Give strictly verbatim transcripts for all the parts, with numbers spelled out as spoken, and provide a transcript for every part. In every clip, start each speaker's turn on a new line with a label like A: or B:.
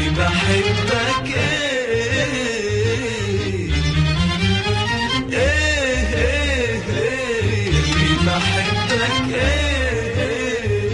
A: بحبك ايه ايه ايه ايه اللي بحبك ايه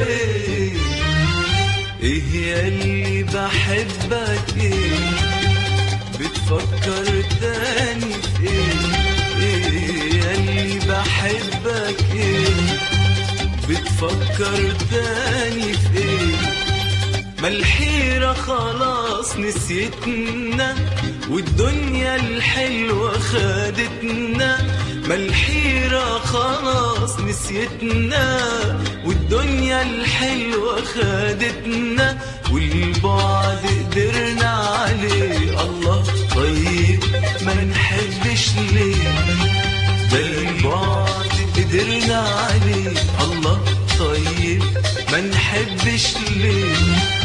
A: ايه ياللي بحبك ايه بتفكر تاني في ايه ايه ياللي بحبك ايه بتفكر تاني في ايه ما الحيرة خلاص نسيتنا والدنيا الحلوة خدتنا ما الحيرة خلاص نسيتنا والدنيا الحلوة خدتنا والبعد قدرنا عليه الله طيب ما نحبش ليه ده البعد قدرنا عليه الله طيب ما نحبش ليه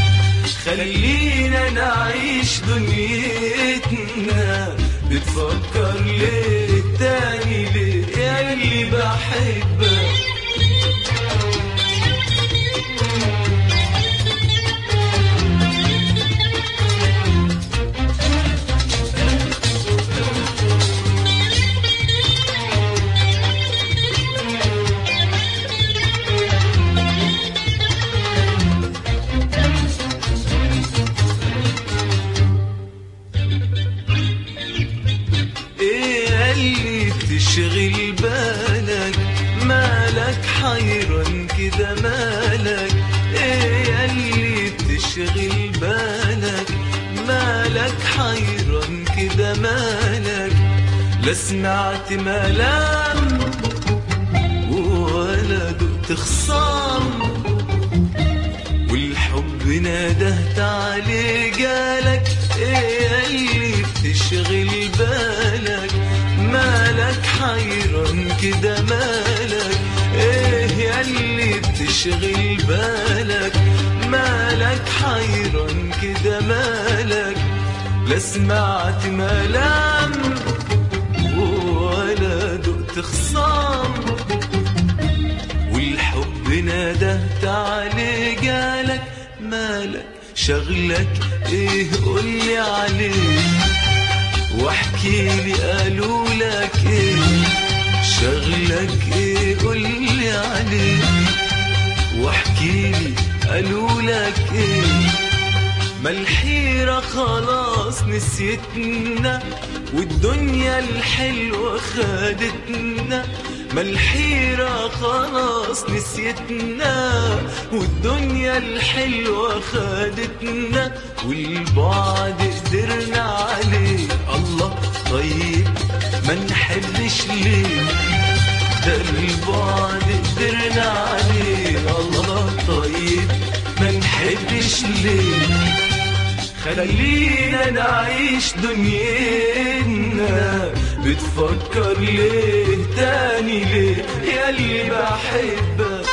A: خلينا نعيش دنيتنا بتفكر ليه تاني ليه يا اللي بحبك تشغل بالك مالك حيران كده مالك ايه ياللي بتشغل بالك مالك حيران كده مالك لا سمعت ملام ولا دقت خصام والحب ندهت عليه جالك ايه ياللي بتشغل بالك مالك حيران كده مالك ايه ياللي بتشغل بالك مالك حيران كده مالك لا سمعت ملام ولا دقت خصام والحب ندهت عليه جالك مالك شغلك ايه قولي عليه واحكي لي قالوا لك ايه شغلك ايه قولي عليه واحكي لي قالوا لك ايه ما الحيرة خلاص نسيتنا والدنيا الحلوة خدتنا ما الحيرة خلاص نسيتنا والدنيا الحلوة خدتنا والبعد قدرنا عليه الله طيب ما نحبش ليه ده البعد قدرنا عليه الله طيب ما نحبش ليه خلينا نعيش دنيتنا بتفكر ليه تاني ليه ياللي بحبك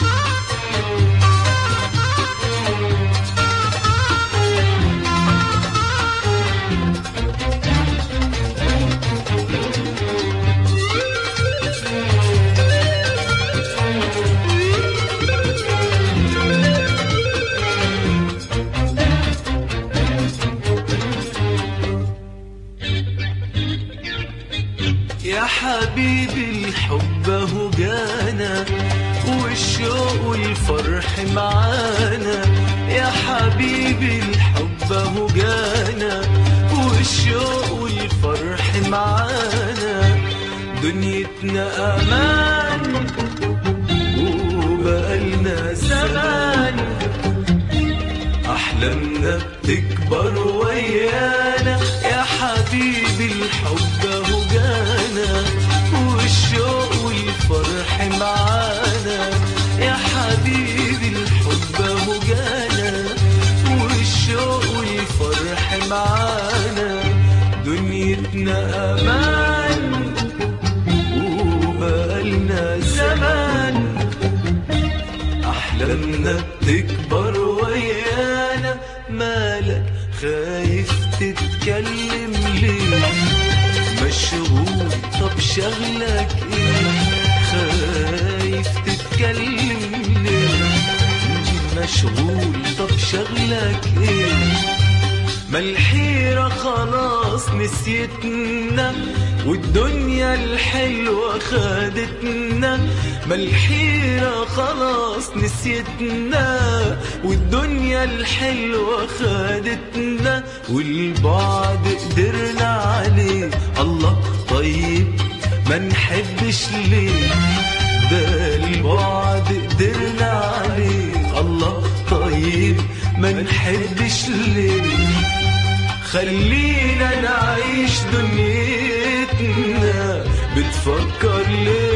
A: يا حبيبي الحب اهو جانا والشوق والفرح معانا يا حبيبي الحب اهو جانا والشوق والفرح معانا دنيتنا امان وبقالنا زمان احلامنا بتكبر ويانا يا حبيبي الحب اهو جانا والشوق والفرح معانا يا حبيبي الحب اهو جانا والشوق والفرح معانا دنيتنا امان وبقالنا زمان احلامنا بتكبر ويانا مالك خايف تتكلم ليه مشغول طب شغلك ايه خايف تتكلم ليه مشغول طب شغلك ايه ما الحيرة خلاص نسيتنا والدنيا الحلوة خدتنا. ما الحيرة خلاص نسيتنا والدنيا الحلوة خدتنا. والبعد قدرنا عليه الله طيب ما نحبش ليه. ده البعد قدرنا عليه الله طيب ما نحبش ليه. خلينا نعيش دنيتنا بتفكر ليه